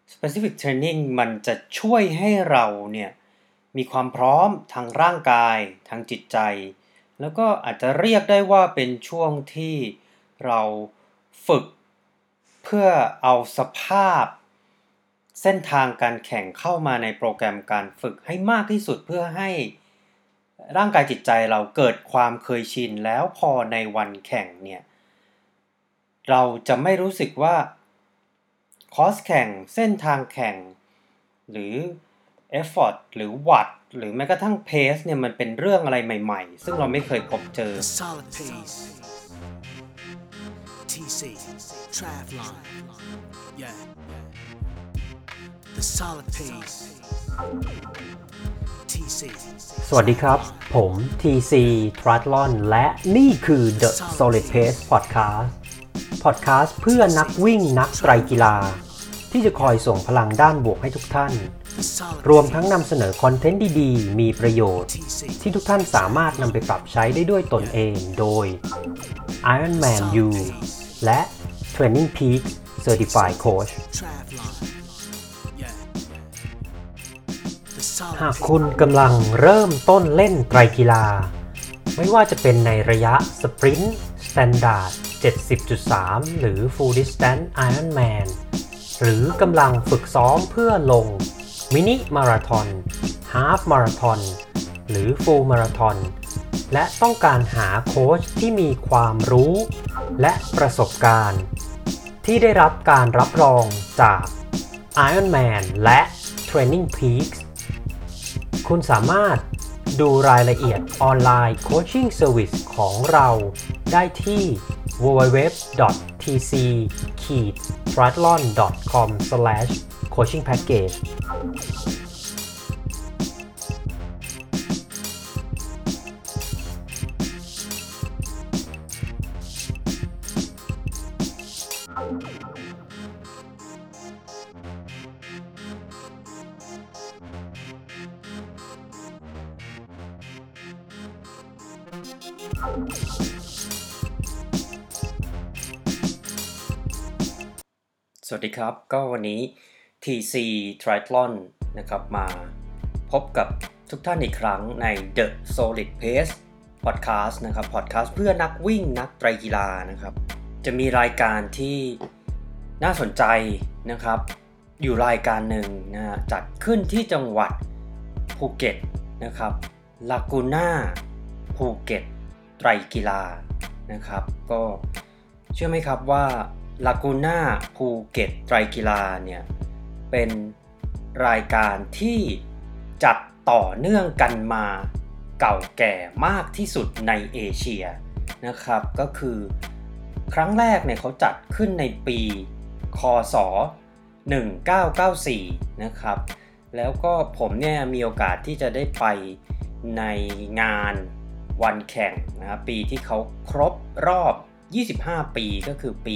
Specific Training มันจะช่วยให้เราเนี่ยมีความพร้อมทางร่างกายทางจิตใจแล้วก็อาจจะเรียกได้ว่าเป็นช่วงที่เราฝึกเพื่อเอาสภาพเส้นทางการแข่งเข้ามาในโปรแกรมการฝึกให้มากที่สุดเพื่อให้ร่างกายจิตใจเราเกิดความเคยชินแล้วพอในวันแข่งเนี่ยเราจะไม่รู้สึกว่าคอร์สแข่งเส้นทางแข่งหรือ effort หรือวัตต์หรือแม้กระทั่ง pace เนี่ยมันเป็นเรื่องอะไรใหม่ๆซึ่งเราไม่เคยพบเจอ Solid pace TC Triathlon Yeah The solid pace TC สวัสดีครับผม TC Triathlon และนี่คือ The Solid Pace Podcast เพื่อนักวิ่งนักไตรกีฬาที่จะคอยส่งพลังด้านบวกให้ทุกท่านรวมทั้งนำเสนอคอนเทนต์ดีๆมีประโยชน์ที่ทุกท่านสามารถนำไปปรับใช้ได้ด้วยตนเองโดย Ironman U และ Training Peaks Certified Coach หากคุณกำลังเริ่มต้นเล่นไตรกีฬาไม่ว่าจะเป็นในระยะสปรินต์ Standard 70.3 หรือ Full Distance Ironman หรือกำลังฝึกซ้อมเพื่อลงมินิมาราธอนฮาล์ฟมาราธอนหรือฟูลมาราธอนและต้องการหาโค้ชที่มีความรู้และประสบการณ์ที่ได้รับการรับรองจาก Ironman และ Training Peaks คุณสามารถดูรายละเอียดออนไลน์โคชชิ่งเซอร์วิสของเราได้ที่ www.tc-triathlon.com/coachingpackage สวัสดีครับก็วันนี้ TC Triathlon นะครับมาพบกับทุกท่านอีกครั้งใน The Solid Pace Podcast นะครับ Podcast เพื่อนักวิ่งนักไตรกีฬานะครับจะมีรายการที่น่าสนใจนะครับอยู่รายการหนึ่งนะจัดขึ้นที่จังหวัดภูเก็ตนะครับลากูน่าภูเก็ตไตรกีฬานะครับก็เชื่อไหมครับว่าลากูน่าภูเก็ตไตรกีฬาเนี่ยเป็นรายการที่จัดต่อเนื่องกันมาเก่าแก่มากที่สุดในเอเชียนะครับก็คือครั้งแรกเนี่ยเขาจัดขึ้นในปีค.ศ. 1994นะครับแล้วก็ผมเนี่ยมีโอกาสที่จะได้ไปในงานวันแข่งนะครับปีที่เขาครบรอบ25ปีก็คือปี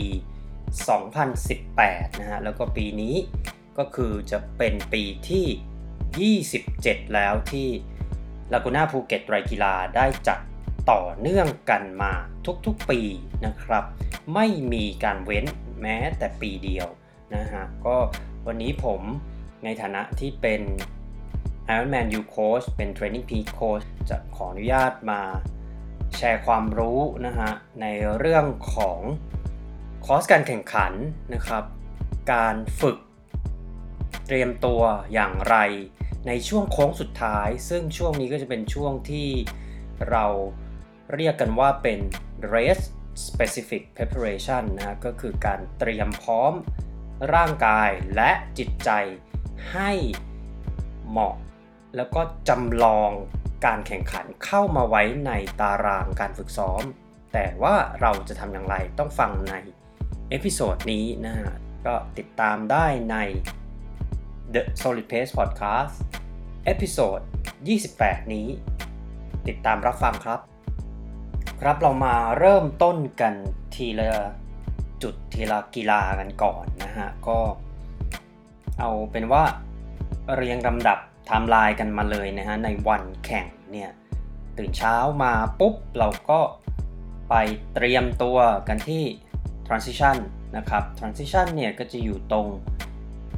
2018นะฮะแล้วก็ปีนี้ก็คือจะเป็นปีที่27แล้วที่ลากูน่าภูเก็ตไตรกีฬาได้จัดต่อเนื่องกันมาทุกๆปีนะครับไม่มีการเว้นแม้แต่ปีเดียวนะฮะก็วันนี้ผมในฐานะที่เป็น Ironman U Coach เป็น Training Peak Coach จะขออนุญาตมาแชร์ความรู้นะฮะในเรื่องของคอร์สการแข่งขันนะครับการฝึกเตรียมตัวอย่างไรในช่วงโค้งสุดท้ายซึ่งช่วงนี้ก็จะเป็นช่วงที่เราเรียกกันว่าเป็น race specific preparation นะก็คือการเตรียมพร้อมร่างกายและจิตใจให้เหมาะแล้วก็จำลองการแข่งขันเข้ามาไว้ในตารางการฝึกซ้อมแต่ว่าเราจะทำอย่างไรต้องฟังในเอพิโซดนี้นะฮะก็ติดตามได้ใน The Solid Pace Podcast เอพิโซด28นี้ติดตามรับฟังครับครับเรามาเริ่มต้นกันทีละจุดทีละกีฬากันก่อนนะฮะก็เอาเป็นว่าเรียงลำดับไทม์ไลน์กันมาเลยนะฮะในวันแข่งเนี่ยตื่นเช้ามาปุ๊บเราก็ไปเตรียมตัวกันที่ transition นะครับ transition เนี่ยก็จะอยู่ตรง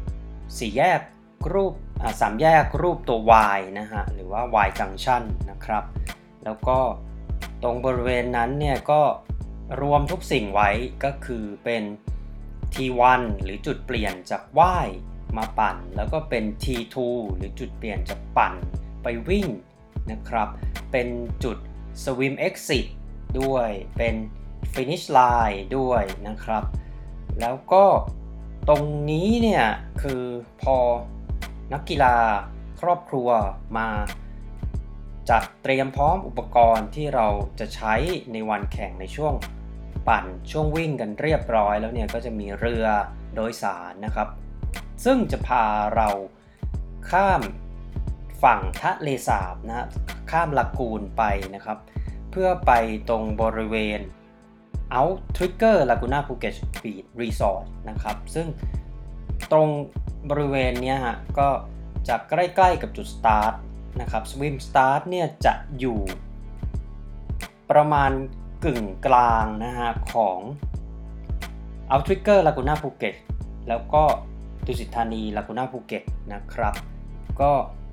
4 แยกรูป3 แยกรูปตัว Y นะฮะหรือว่า Y junction นะครับแล้วก็ตรงบริเวณนั้นเนี่ยก็รวมทุกสิ่งไว้ก็คือเป็น T1 หรือจุดเปลี่ยนจาก Y มาปั่นแล้วก็เป็น T2 หรือจุดเปลี่ยนจากปั่นไปวิ่งนะครับเป็นจุด swim exit ด้วยเป็น finish line ด้วยนะครับแล้วก็ตรงนี้เนี่ยคือพอนักกีฬาครอบครัวมาจัดเตรียมพร้อมอุปกรณ์ที่เราจะใช้ในวันแข่งในช่วงปั่นช่วงวิ่งกันเรียบร้อยแล้วเนี่ยก็จะมีเรือโดยสารนะครับซึ่งจะพาเราข้ามฝั่งทะเลสาบนะข้ามลากูนไปนะครับเพื่อไปตรงบริเวณ Outrigger Laguna Phuket Beach Resort นะครับซึ่งตรงบริเวณนี้ฮะก็จะใกล้ๆกับจุดสตาร์ทนะครับ Swim Start เนี่ยจะอยู่ประมาณกึ่งกลางนะฮะของ Outrigger Laguna Phuket แล้วก็ดุสิตธานี Laguna Phuket นะครับก็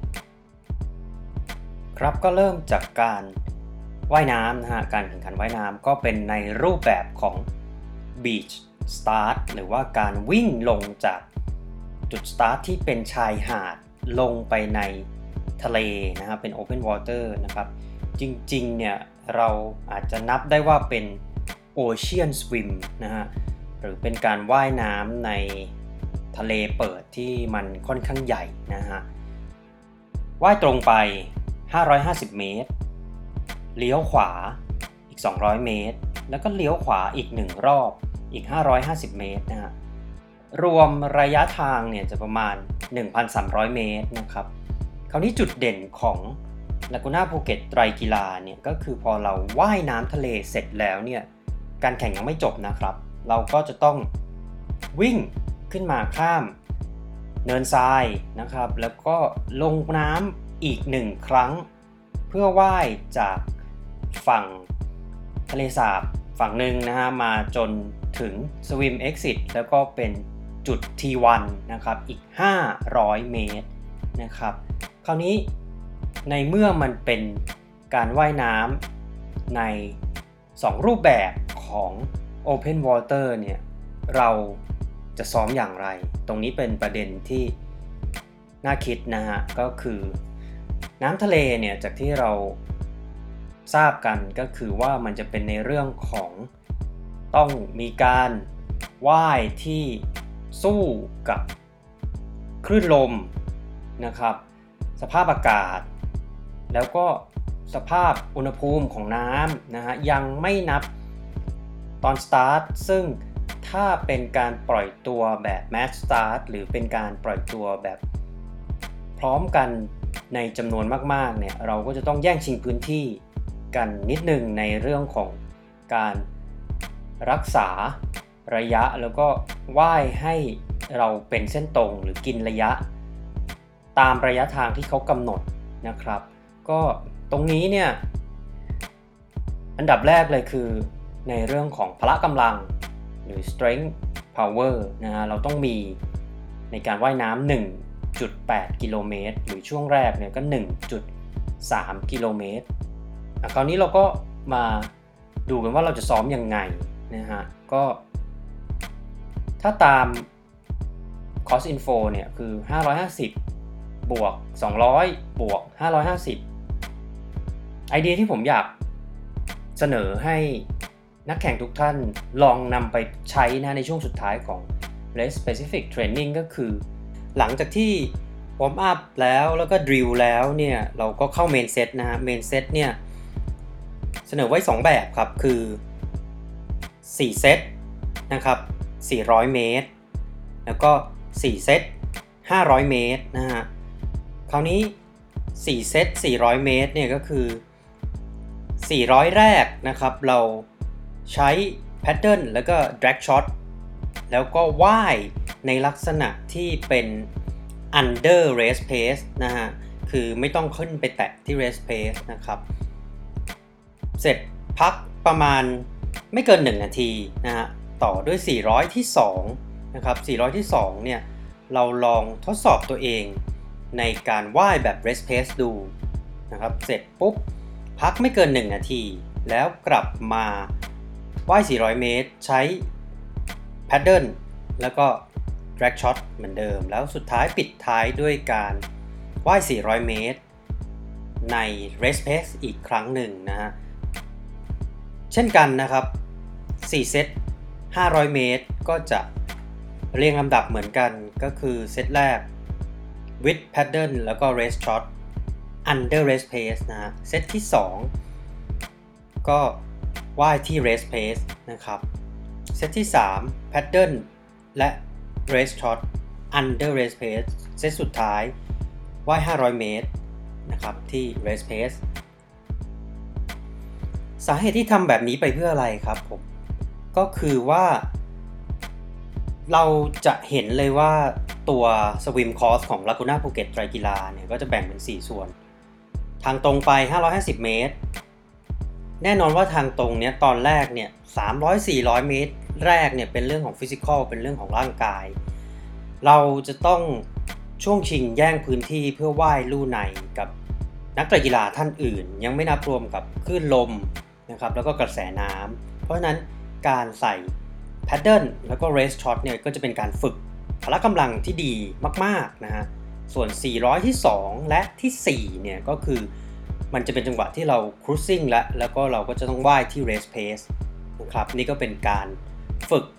เริ่มจากการว่ายน้ำนะฮะการแข่งขันว่ายน้ำก็เป็นในรูปแบบของ Beach Start หรือว่าการวิ่งลงจากจุดสตาร์ทที่เป็นชายหาดลงไปในทะเลนะครับเป็น Open Water นะครับจริงๆเนี่ยเราอาจจะนับได้ว่าเป็น Ocean Swim นะฮะหรือเป็นการว่ายน้ำในทะเลเปิดที่มันค่อนข้างใหญ่นะฮะว่ายตรงไป550 เมตรเลี้ยวขวาอีก200 เมตรแล้วก็เลี้ยวขวาอีก1รอบอีก550 เมตรนะฮะรวมระยะทางเนี่ยจะประมาณ 1,300 เมตรนะครับคราวนี้จุดเด่นของ Laguna Phuket ไตรกีฬาเนี่ยก็คือพอเราว่ายน้ำทะเลเสร็จแล้วเนี่ยการแข่งยังไม่จบนะครับเราก็จะต้องวิ่งขึ้นมาข้ามเนินทรายนะครับแล้วก็ลงน้ำอีก1ครั้งเพื่อว่ายจากฝั่งทะเลสาบฝั่งหนึ่งนะฮะมาจนถึง Swim Exit แล้วก็เป็นจุด T1 นะครับอีก500 เมตรนะครับคราวนี้ในเมื่อมันเป็นการว่ายน้ำใน2รูปแบบของ Open Water เนี่ยเราจะซ้อมอย่างไรตรงนี้เป็นประเด็นที่น่าคิดนะฮะก็คือน้ำทะเลเนี่ยจากที่เราทราบกันก็คือว่ามันจะเป็นในเรื่องของต้องมีการว่ายที่สู้กับคลื่นลมนะครับสภาพอากาศแล้วก็สภาพอุณหภูมิของน้ำนะฮะยังไม่นับตอนสตาร์ทซึ่งถ้าเป็นการปล่อยตัวแบบ Mass Start หรือเป็นการปล่อยตัวแบบพร้อมกันในจำนวนมากๆเนี่ยเราก็จะต้องแย่งชิงพื้นที่กันนิดนึงในเรื่องของการรักษาระยะแล้วก็ว่ายให้เราเป็นเส้นตรงหรือกินระยะตามระยะทางที่เขากำหนดนะครับก็ตรงนี้เนี่ยอันดับแรกเลยคือในเรื่องของพละกำลังหรือ strength power นะฮะเราต้องมีในการว่ายน้ำ 1.8 กิโลเมตรหรือช่วงแรกเนี่ยก็ 1.3 กิโลเมตรคราวนี้เราก็มาดูกันว่าเราจะซ้อมยังไงนะฮะก็ถ้าตาม Course Info เนี่ยคือ550บวก200บวก550ไอเดียที่ผมอยากเสนอให้นักแข่งทุกท่านลองนำไปใช้นะในช่วงสุดท้ายของ Race Specific Training ก็คือหลังจากที่ Warm Up แล้วก็ Drill แล้วเนี่ยเราก็เข้า Main Set นะฮะ Main Set เนี่ยเสนอไว้2แบบครับคือ4เซตนะครับ400 เมตรแล้วก็4เซต500 เมตรนะฮะคราวนี้4เซต400 เมตรเนี่ยก็คือ400แรกนะครับเราใช้แพทเทิร์นแล้วก็ drag shot แล้วก็ว่ายในลักษณะที่เป็น under race pace นะฮะคือไม่ต้องขึ้นไปแตะที่ race pace นะครับเสร็จพักประมาณไม่เกิน1นาทีนะฮะต่อด้วย400ที่2นะครับ400ที่2เนี่ยเราลองทดสอบตัวเองในการว่ายแบบ rest pace ดูนะครับเสร็จปุ๊บพักไม่เกิน1นาทีแล้วกลับมาว่าย400เมตรใช้ paddle แล้วก็ drag shot เหมือนเดิมแล้วสุดท้ายปิดท้ายด้วยการว่าย400เมตรใน rest pace อีกครั้งหนึ่งนะฮะเช่นกันนะครับ4เซต500เมตรก็จะเรียงลำดับเหมือนกันก็คือเซตแรก with paddle แล้วก็ rest shot under rest pace นะฮะเซตที่2ก็ว่ายที่ rest pace นะครับเซตที่3 paddle และ rest shot under rest pace เซตสุดท้ายว่าย500เมตรนะครับที่ rest pace สาเหตุที่ทำแบบนี้ไปเพื่ออะไรครับผมก็คือว่าเราจะเห็นเลยว่าตัว swim course ของ Laguna Phuket ไตรกีฬาเนี่ยก็จะแบ่งเป็น4ส่วนทางตรงไป550เมตรแน่นอนว่าทางตรงเนี้ยตอนแรกเนี่ย300-400เมตรแรกเนี่ยเป็นเรื่องของฟิสิกอลเป็นเรื่องของร่างกายเราจะต้องช่วงชิงแย่งพื้นที่เพื่อว่ายลู่ในกับนักไตรกีฬาท่านอื่นยังไม่นับรวมกับคลื่นลมนะครับแล้วก็กระแสน้ำเพราะฉะนั้นการใส่ paddle แล้วก็ rest shot เนี่ยก็จะเป็นการฝึกพละกำลังที่ดีมากๆนะฮะส่วน400ที่2และที่4เนี่ยก็คือมันจะเป็นจังหวะที่เรา cruising แล้วก็เราก็จะต้องว่ายที่ rest pace นะครับนี่ก็เป็นการฝึก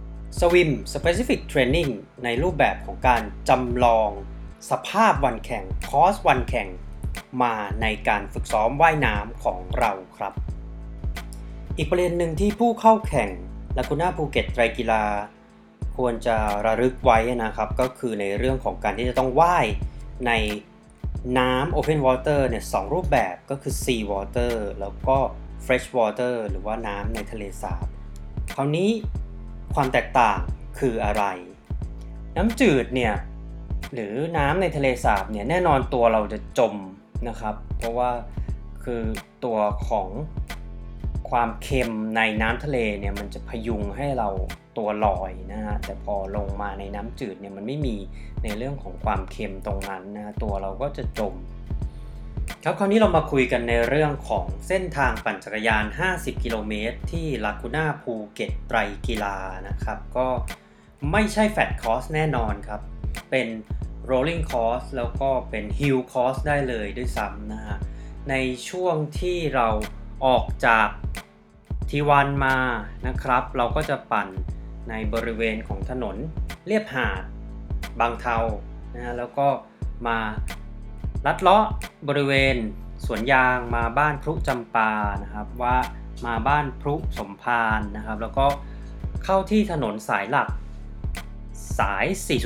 swim specific training ในรูปแบบของการจำลองสภาพวันแข่งคอร์สวันแข่งมาในการฝึกซ้อมว่ายน้ำของเราครับอีกประเด็นหนึ่งที่ผู้เข้าแข่ง Laguna Phuket ไตรกีฬาควรจะระลึกไว้นะครับก็คือในเรื่องของการที่จะต้องว่ายในน้ำ Open Water เนี่ย2รูปแบบก็คือ Sea Water แล้วก็ Fresh Water หรือว่าน้ำในทะเลสาบคราวนี้ความแตกต่างคืออะไรน้ำจืดเนี่ยหรือน้ำในทะเลสาบเนี่ยแน่นอนตัวเราจะจมนะครับเพราะว่าคือตัวของความเค็มในน้ำทะเลเนี่ยมันจะพยุงให้เราตัวลอยนะฮะแต่พอลงมาในน้ำจืดเนี่ยมันไม่มีในเรื่องของความเค็มตรงนั้นนะตัวเราก็จะจมครับคราวนี้เรามาคุยกันในเรื่องของเส้นทางปั่นจักรยาน50กิโลเมตรที่ Laguna Phuket ไตรกีฬานะครับก็ไม่ใช่ Flat Course แน่นอนครับเป็น Rolling Course แล้วก็เป็น Hill Course ได้เลยด้วยซ้ำนะฮะในช่วงที่เราออกจากทีวันมานะครับเราก็จะปั่นในบริเวณของถนนเลียบหาดบางเทานะฮะแล้วก็มาลัดเลาะบริเวณสวนยางมาบ้านพรุจำปานะครับว่ามาบ้านพรุสมภารนะครับแล้วก็เข้าที่ถนนสายหลักสาย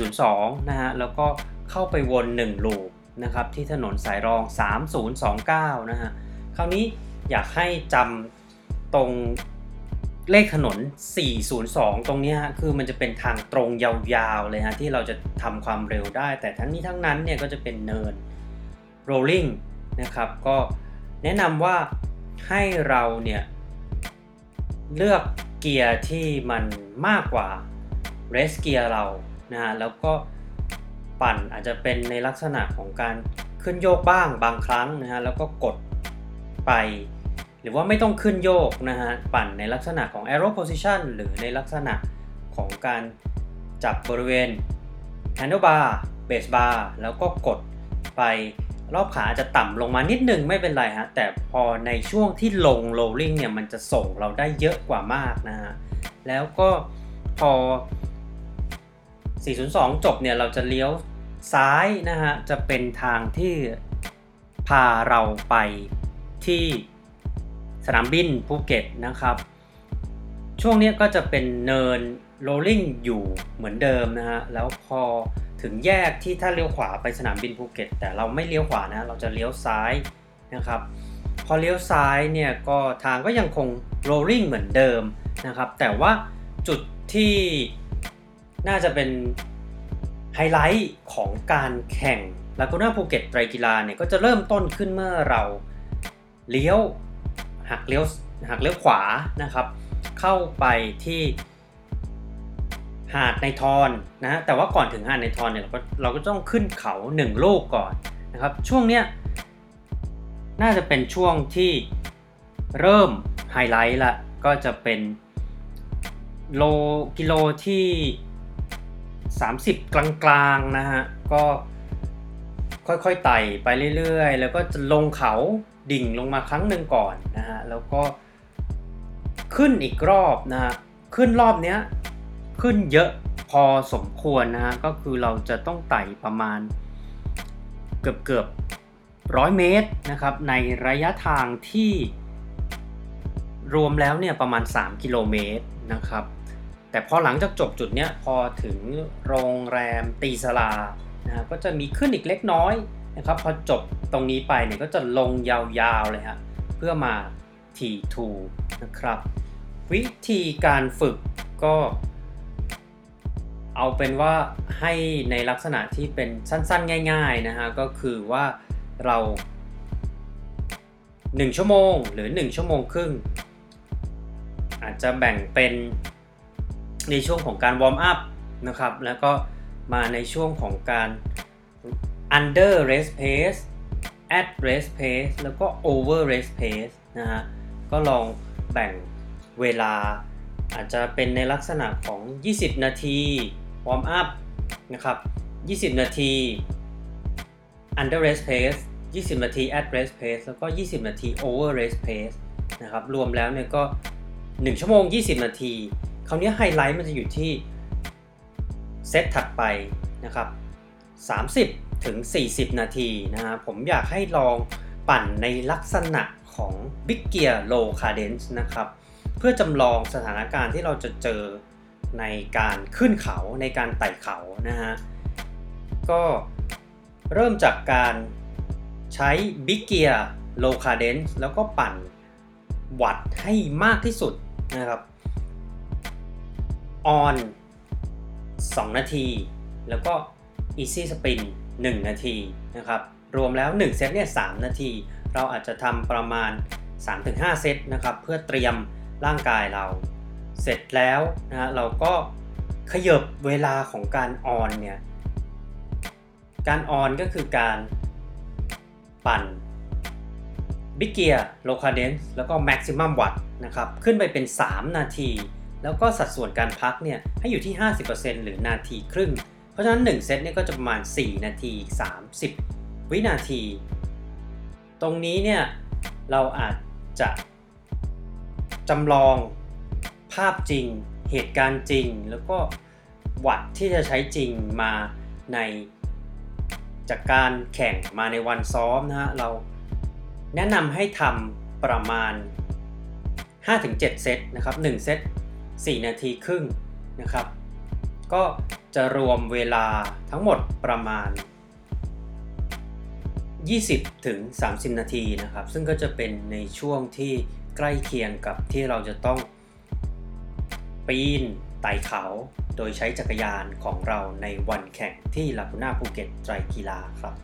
402นะฮะแล้วก็เข้าไปวน1ลูปนะครับที่ถนนสายรอง3029นะฮะคราวนี้อยากให้จำตรงเลขถนน402ตรงนี้ฮะคือมันจะเป็นทางตรงยาวๆเลยฮะที่เราจะทำความเร็วได้แต่ทั้งนี้ทั้งนั้นเนี่ยก็จะเป็นเนิน rolling นะครับก็แนะนำว่าให้เราเนี่ยเลือกเกียร์ที่มันมากกว่า race gear เรานะฮะแล้วก็ปั่นอาจจะเป็นในลักษณะของการขึ้นโยกบ้างบางครั้งนะฮะแล้วก็กดไปหรือว่าไม่ต้องขึ้นโยกนะฮะปั่นในลักษณะของ arrow position หรือในลักษณะของการจับบริเวณ handlebar base bar แล้วก็กดไปรอบขาจะต่ำลงมานิดนึงไม่เป็นไรฮะแต่พอในช่วงที่ลง rolling เนี่ยมันจะส่งเราได้เยอะกว่ามากนะฮะแล้วก็พอ402จบเนี่ยเราจะเลี้ยวซ้ายนะฮะจะเป็นทางที่พาเราไปที่สนามบินภูเก็ตนะครับช่วงนี้ก็จะเป็นเนิน rolling อยู่เหมือนเดิมนะฮะแล้วพอถึงแยกที่ถ้าเลี้ยวขวาไปสนามบินภูเก็ตแต่เราไม่เลี้ยวขวานะเราจะเลี้ยวซ้ายนะครับพอเลี้ยวซ้ายเนี่ยก็ทางก็ยังคง rolling เหมือนเดิมนะครับแต่ว่าจุดที่น่าจะเป็นไฮไลท์ของการแข่ง Laguna Phuket ไตรกีฬาเนี่ยก็จะเริ่มต้นขึ้นเมื่อเราหักเลี้ยวขวานะครับเข้าไปที่หาดในทอนนะแต่ว่าก่อนถึงหาดในทอนเนี่ยเราก็ต้องขึ้นเขา1ลูกก่อนนะครับช่วงเนี้ยน่าจะเป็นช่วงที่เริ่มไฮไลท์ละก็จะเป็นกิโลที่30กลางๆนะฮะก็ค่อยๆไต่ไปเรื่อยๆแล้วก็จะลงเขาดิ่งลงมาครั้งหนึ่งก่อนนะฮะแล้วก็ขึ้นอีกรอบนะฮะขึ้นรอบเนี้ยขึ้นเยอะพอสมควรนะฮะก็คือเราจะต้องไต่ประมาณเกือบ100 เมตรนะครับในระยะทางที่รวมแล้วเนี่ยประมาณ3 กิโลเมตรนะครับแต่พอหลังจากจบจุดเนี้ยพอถึงโรงแรมตีสลานะก็จะมีขึ้นอีกเล็กน้อยนะครับพอจบตรงนี้ไปเนี่ยก็จะลงยาวๆเลยฮะเพื่อมา T2 นะครับวิธีการฝึกก็เอาเป็นว่าให้ในลักษณะที่เป็นสั้นๆง่ายๆนะฮะก็คือว่าเรา1 ชั่วโมงหรือ1 ชั่วโมงครึ่งอาจจะแบ่งเป็นในช่วงของการวอร์มอัพนะครับแล้วก็มาในช่วงของการ under rest pace at rest pace แล้วก็ over rest pace นะฮะก็ลองแบ่งเวลาอาจจะเป็นในลักษณะของ20 นาทีวอร์มอัพนะครับ20 นาที under rest pace 20 นาที at rest pace แล้วก็20 นาที over rest pace นะครับรวมแล้วเนี่ยก็1 ชั่วโมง 20 นาทีคราวนี้ไฮไลท์มันจะอยู่ที่เซตถัดไปนะครับ30 ถึง 40 นาทีนะฮะผมอยากให้ลองปั่นในลักษณะของ Big Gear Low Cadence นะครับเพื่อจำลองสถานการณ์ที่เราจะเจอในการขึ้นเขาในการไต่เขานะฮะก็เริ่มจากการใช้ Big Gear Low Cadence แล้วก็ปั่นวัตต์ให้มากที่สุดนะครับ on 2 นาทีแล้วก็ easy spin 1 นาทีนะครับรวมแล้ว1 เซตเนี่ย3 นาทีเราอาจจะทำประมาณ 3-5 เซตนะครับเพื่อเตรียมร่างกายเราเสร็จแล้วนะฮะเราก็ขยับเวลาของการ on เนี่ยการ on ก็คือการปั่น Big Gear Low Cadence แล้วก็ Maximum Watt นะครับขึ้นไปเป็น 3 นาทีแล้วก็สัดส่วนการพักเนี่ยให้อยู่ที่ 50% หรือนาทีครึ่งเพราะฉะนั้น1 เซตเนี่ยก็จะประมาณ4 นาที30 วินาทีตรงนี้เนี่ยเราอาจจะจำลองภาพจริงเหตุการณ์จริงแล้วก็วัตต์ที่จะใช้จริงมาในจากการแข่งมาในวันซ้อมนะฮะเราแนะนำให้ทำประมาณ 5-7 เซตนะครับ1 เซต4 นาทีครึ่งนะครับก็จะรวมเวลาทั้งหมดประมาณ20-30 นาทีนะครับซึ่งก็จะเป็นในช่วงที่ใกล้เคียงกับที่เราจะต้องปีนไต่เขาโดยใช้จักรยานของเราในวันแข่งที่ลากูน่าภูเก็ตไตรกีฬาครับ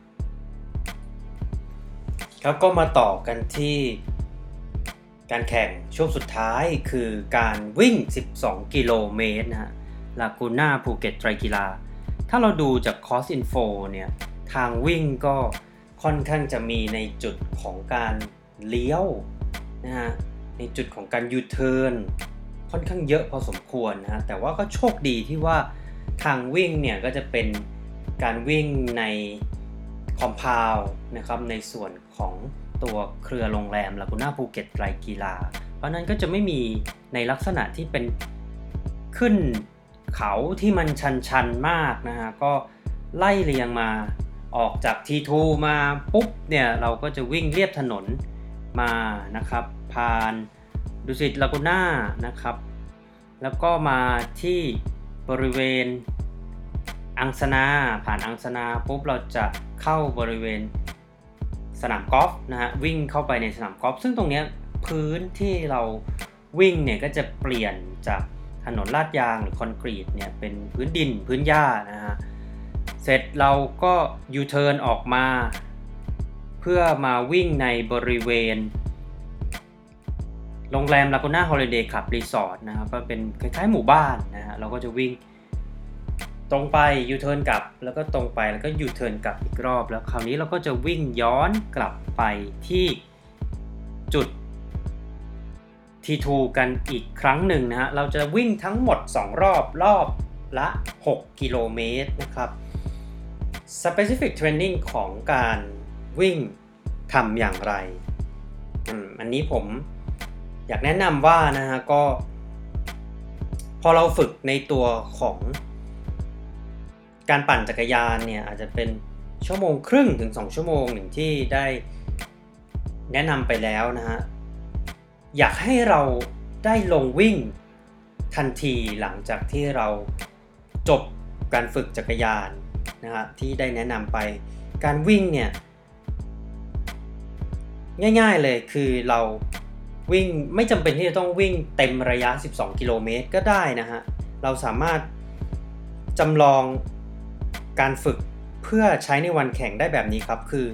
แล้วก็มาต่อกันที่การแข่งช่วงสุดท้ายคือการวิ่ง12 กิโลเมตรนะฮะลากูน่าภูเก็ตไตรกีฬาถ้าเราดูจาก Course Info เนี่ยทางวิ่งก็ค่อนข้างจะมีในจุดของการเลี้ยวนะฮะในจุดของการ U-turn ค่อนข้างเยอะพอสมควรนะฮะแต่ว่าก็โชคดีที่ว่าทางวิ่งเนี่ยก็จะเป็นการวิ่งในคอมพาวนะครับในส่วนของตัวเครือโรงแรมลากูน่าภูเก็ตไตรกีฬาเพราะนั้นก็จะไม่มีในลักษณะที่เป็นขึ้นเขาที่มันชันๆมากนะฮะก็ไล่เรียงมาออกจาก T2 มาปุ๊บเนี่ยเราก็จะวิ่งเลียบถนนมานะครับผ่านดุสิตลากูน่านะครับแล้วก็มาที่บริเวณอังสนาผ่านอังสนาปุ๊บเราจะเข้าบริเวณสนามกอล์ฟนะฮะวิ่งเข้าไปในสนามกอล์ฟซึ่งตรงนี้พื้นที่เราวิ่งเนี่ยก็จะเปลี่ยนจากถนนลาดยางหรือคอนกรีตเนี่ยเป็นพื้นดินพื้นหญ้านะฮะเสร็จเราก็ U-turn ออกมาเพื่อมาวิ่งในบริเวณโรงแรม Laguna Holiday Club Resort นะครับก็เป็นคล้ายๆหมู่บ้านนะฮะเราก็จะวิ่งตรงไปยูเทิร์นกลับแล้วก็ตรงไปแล้วก็ยูเทิร์นกลับอีกรอบแล้วคราวนี้เราก็จะวิ่งย้อนกลับไปที่จุด T2 กันอีกครั้งหนึ่งนะฮะเราจะวิ่งทั้งหมด2รอบละ6กิโลเมตรนะครับ Specific Training ของการวิ่งทำอย่างไรอันนี้ผมอยากแนะนำว่านะฮะก็พอเราฝึกในตัวของการปั่นจักรยานเนี่ยอาจจะเป็น1.5 ชั่วโมงถึง2 ชั่วโมงอย่างที่ได้แนะนำไปแล้วนะฮะอยากให้เราได้ลงวิ่งทันทีหลังจากที่เราจบการฝึกจักรยานนะฮะที่ได้แนะนำไปการวิ่งเนี่ยง่ายๆเลยคือเราวิ่งไม่จำเป็นที่จะต้องวิ่งเต็มระยะ12 กิโลเมตรก็ได้นะฮะเราสามารถจำลองการฝึกเพื่อใช้ในวันแข่งได้แบบนี้ครับคือ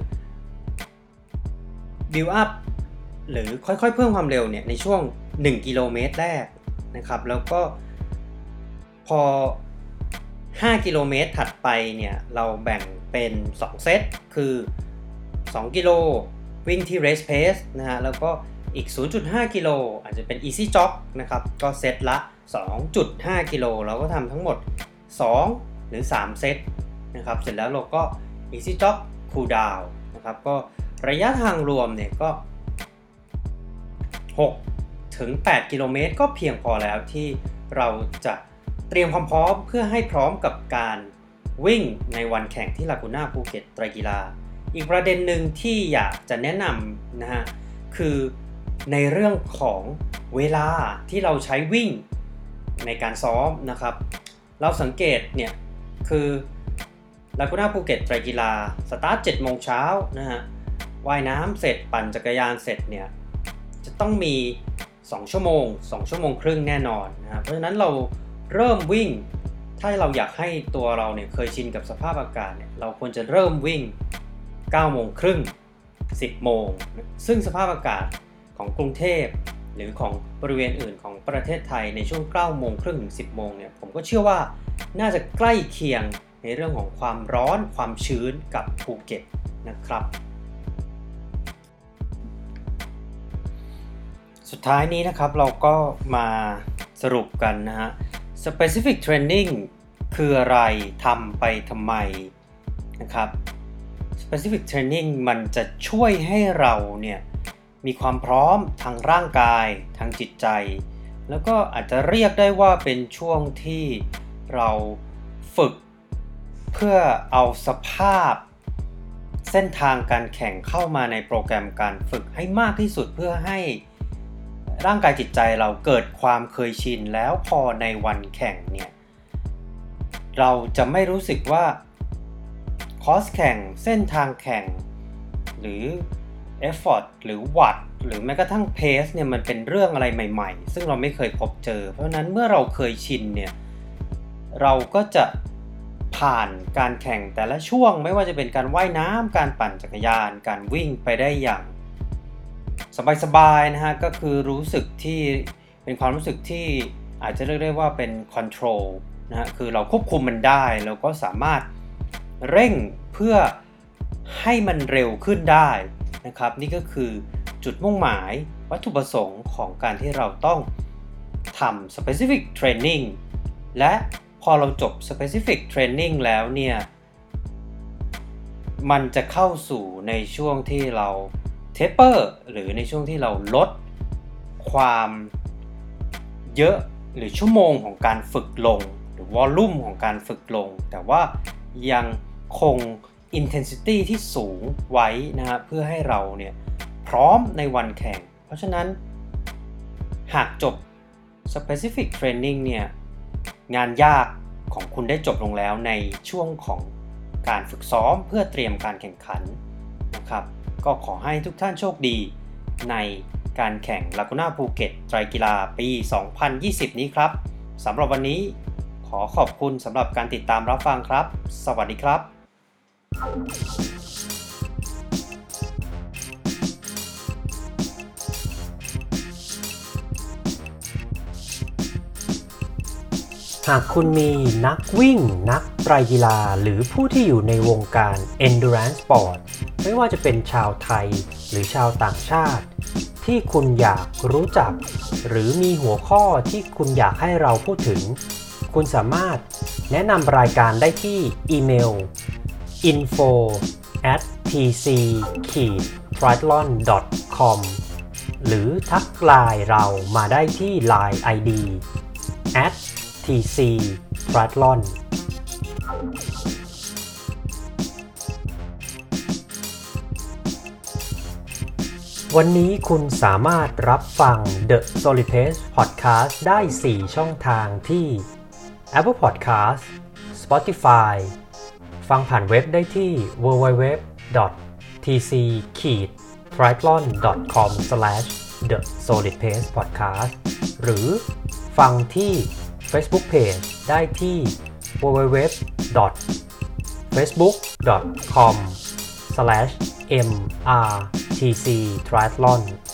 build up หรือค่อยๆเพิ่มความเร็วเนี่ยในช่วง1 กิโลเมตรแรกนะครับแล้วก็พอ5 กิโลเมตรถัดไปเนี่ยเราแบ่งเป็น2เซตคือ2 กิโลวิ่งที่ race pace นะฮะแล้วก็อีก 0.5 กิโลอาจจะเป็น easy jog นะครับก็เซตละ 2.5 กิโลเราก็ทำทั้งหมด2หรือ3เซตนะครับเสร็จแล้วเราก็ easy jog cool down นะครับก็ระยะทางรวมเนี่ยก็6 ถึง 8 กิโลเมตรก็เพียงพอแล้วที่เราจะเตรียมความพร้อมเพื่อให้พร้อมกับการวิ่งในวันแข่งที่ลากูน่าภูเก็ตไตรกีฬาอีกประเด็นหนึ่งที่อยากจะแนะนำนะฮะคือในเรื่องของเวลาที่เราใช้วิ่งในการซ้อมนะครับเราสังเกตเนี่ยคือลากูน่าภูเก็ตไตรกีฬาสตาร์ท 7 โมงเช้านะฮะว่ายน้ำเสร็จปั่นจักรยานเสร็จเนี่ยจะต้องมี2 ชั่วโมง 2 ชั่วโมงครึ่งแน่นอนนะเพราะฉะนั้นเราเริ่มวิ่งถ้าเราอยากให้ตัวเราเนี่ยเคยชินกับสภาพอากาศเนี่ยเราควรจะเริ่มวิ่ง 9 โมงครึ่ง 10 โมงซึ่งสภาพอากาศของกรุงเทพหรือของบริเวณอื่นของประเทศไทยในช่วง 9 โมงครึ่งถึง 10 โมงเนี่ยผมก็เชื่อว่าน่าจะใกล้เคียงในเรื่องของความร้อนความชื้นกับภูเก็ตนะครับสุดท้ายนี้นะครับเราก็มาสรุปกันนะฮะ Specific Training คืออะไรทำไปทำไมนะครับ Specific Training มันจะช่วยให้เราเนี่ยมีความพร้อมทางร่างกายทางจิตใจแล้วก็อาจจะเรียกได้ว่าเป็นช่วงที่เราฝึกเพื่อเอาสภาพเส้นทางการแข่งเข้ามาในโปรแกรมการฝึกให้มากที่สุดเพื่อให้ร่างกายจิตใจเราเกิดความเคยชินแล้วพอในวันแข่งเนี่ยเราจะไม่รู้สึกว่าคอร์สแข่งเส้นทางแข่งหรือ effort หรือวัตต์หรือแม้กระทั่ง pace เนี่ยมันเป็นเรื่องอะไรใหม่ๆซึ่งเราไม่เคยพบเจอเพราะฉะนั้นเมื่อเราเคยชินเนี่ยเราก็จะผ่านการแข่งแต่ละช่วงไม่ว่าจะเป็นการว่ายน้ำการปั่นจักรยานการวิ่งไปได้อย่างสบายๆนะฮะก็คือรู้สึกที่เป็นความรู้สึกที่อาจจะเรียกได้ว่าเป็น control นะฮะคือเราควบคุมมันได้แล้วก็สามารถเร่งเพื่อให้มันเร็วขึ้นได้นะครับนี่ก็คือจุดมุ่งหมายวัตถุประสงค์ของการที่เราต้องทำ specific training และพอเราจบ specific training แล้วเนี่ยมันจะเข้าสู่ในช่วงที่เรา taper หรือในช่วงที่เราลดความเยอะหรือชั่วโมงของการฝึกลงหรือ volume ของการฝึกลงแต่ว่ายังคง intensity ที่สูงไว้นะฮะเพื่อให้เราเนี่ยพร้อมในวันแข่งเพราะฉะนั้นหากจบ specific training เนี่ยงานยากของคุณได้จบลงแล้วในช่วงของการฝึกซ้อมเพื่อเตรียมการแข่งขันนะครับก็ขอให้ทุกท่านโชคดีในการแข่ง Laguna Phuket ไตรกีฬาปี 2020 นี้ครับสำหรับวันนี้ขอขอบคุณสำหรับการติดตามรับฟังครับสวัสดีครับหากคุณมีนักวิ่งนักไตรกีฬาหรือผู้ที่อยู่ในวงการ Endurance Sport ไม่ว่าจะเป็นชาวไทยหรือชาวต่างชาติที่คุณอยากรู้จักหรือมีหัวข้อที่คุณอยากให้เราพูดถึงคุณสามารถแนะนำรายการได้ที่อีเมล info@tc-triathlon.com หรือทักไลน์เรามาได้ที่ Line ID @tc-triathlonวันนี้คุณสามารถรับฟัง The Solid Pace Podcast ได้ 4 ช่องทางที่ Apple Podcast Spotify ฟังผ่านเว็บได้ที่ www.tc-triathlon.com/thesolidpacepodcast หรือฟังที่ Facebook Page ได้ที่ www.facebook.com/mrtc triathlon